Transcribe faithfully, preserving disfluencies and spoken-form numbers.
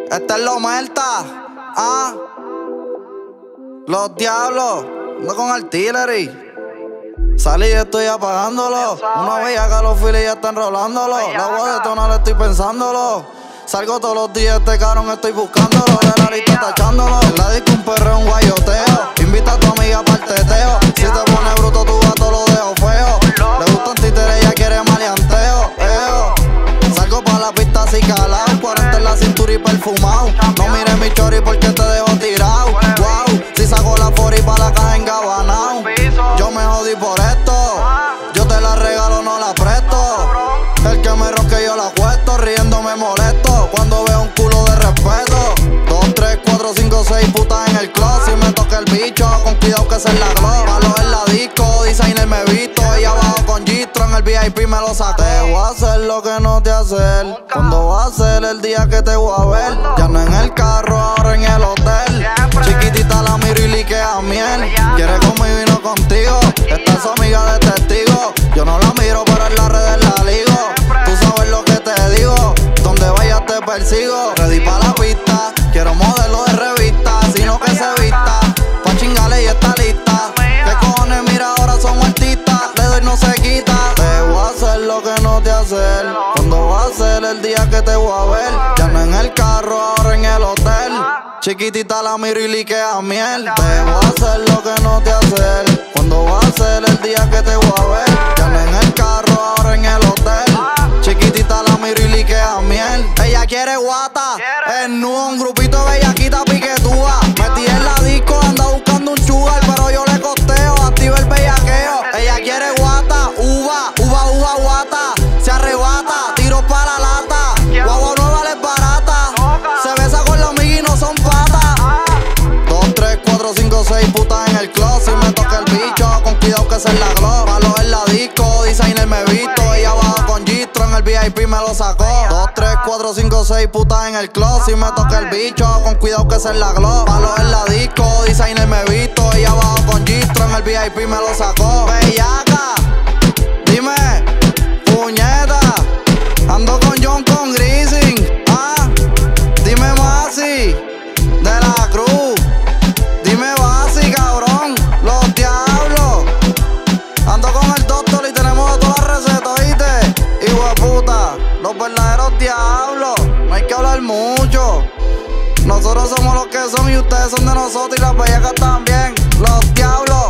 Esta es lo Melta. Ah. Los diablos. Ando con artillery. Salí y estoy apagándolo. Una vez acá los files ya están rolándolo. La voz de tono le estoy pensándolo. Salgo todos los días, este cabrón estoy buscándolo. De la lista tachándolo. En la disco un perreo, un guayoteo. Invita a tu amiga para el teteo. Si te pones bruto, tu gato lo dejo feo. Le gustan títeres, ella quiere maleanteo. Eo. Salgo pa' la pista así calao. cuarenta en la cintura y perfumao. No mires mi chori porque te dejo tirao. Wow, si saco la fori pa' la caja engabanao. Yo me jodí por esto. Yo te la regalo, no la presto. El que me rosque yo la acuesto. Riendo me molesto cuando veo un culo de respeto. Dos, tres, cuatro, cinco, seis putas en el closet. Si me toca el bicho, con cuidado que se es la glow. Palo en la disco, designer me visto. Y abajo con Gistro en el V I P me lo saqué. Te voy a hacer lo que no te hacer. Cuando va a ser el día que te voy a ver. Ya no en el carro, ahora en el hotel. Chiquitita la miro y liquea miel. Quiere conmigo y no contigo. Esta es su amiga de testigo. Yo no la miro, pero en las redes la ligo. Tú sabes lo que te digo. Donde vayas te persigo. Ready pa' la pista. Quiero modelo de revista. Sino que se vista. Pa' chingarle y está lista. ¿Qué cojones? Mira, ahora somos artistas. Le doy no se quita. Te voy a hacer lo que no te hacer. Cuando va a ser el día que te voy a ver. Ya no en el carro, ahora en el hotel. Chiquitita la miro y liquea miel. Te voy a hacer lo que no te hacer. Cuando va a ser el día que te voy a ver. Ya no en el carro, ahora en el hotel. Chiquitita la miro y liquea miel. Ella quiere guata, es nudo, un grupito de bellaquita piquetúa. Metí en la disco, anda buscando un sugar, pero yo le costeo, activa el bellaqueo. Ella quiere guata, uva, uva, uva, guata. Se arrebata, tiro para la lata. Guagua nueva le es barata. Se besa con la amiga y no son patas. Dos, tres, cuatro, cinco, seis putas en el closet. Si me toca el bicho, con cuidado que se es la glow. Palo en la disco, designer me visto. Y abajo con Gistro en el V I P me lo sacó. Dos, tres, cuatro, cinco, seis putas en el closet. Si me toca el bicho, con cuidado que se es la glow. Palo en la disco, designer me visto. Y abajo con Gistro en el V I P me lo sacó. Bellaca, dime, puñeta. Ando con John con Grising. Ah, dime Masi, de la Cruz. Dime Basi, cabrón, los diablos. Ando con el doctor y tenemos todas las recetas, ¿oíste? Hijo de puta, los verdaderos diablos. No hay que hablar mucho. Nosotros somos los que son y ustedes son de nosotros y las bellacas también. Los diablos.